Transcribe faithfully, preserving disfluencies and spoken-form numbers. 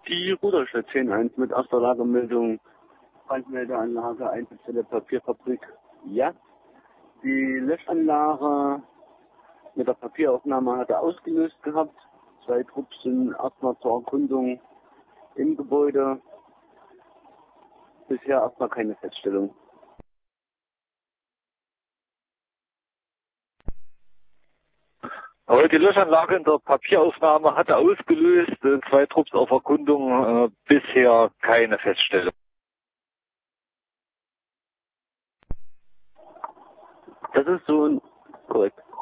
Die Ruderstadt zehn eins mit erster Lagemeldung, Brandmeldeanlage, Einzelzelle Papierfabrik. Ja, die Löschanlage mit der Papieraufnahme hatte ausgelöst gehabt. Zwei Trupps sind erstmal zur Erkundung im Gebäude. Bisher erstmal keine Feststellung. Aber die Löschanlage in der Papieraufnahme hatte ausgelöst, äh, zwei Trupps auf Erkundung, äh, bisher keine Feststellung. Das ist so ein korrekt.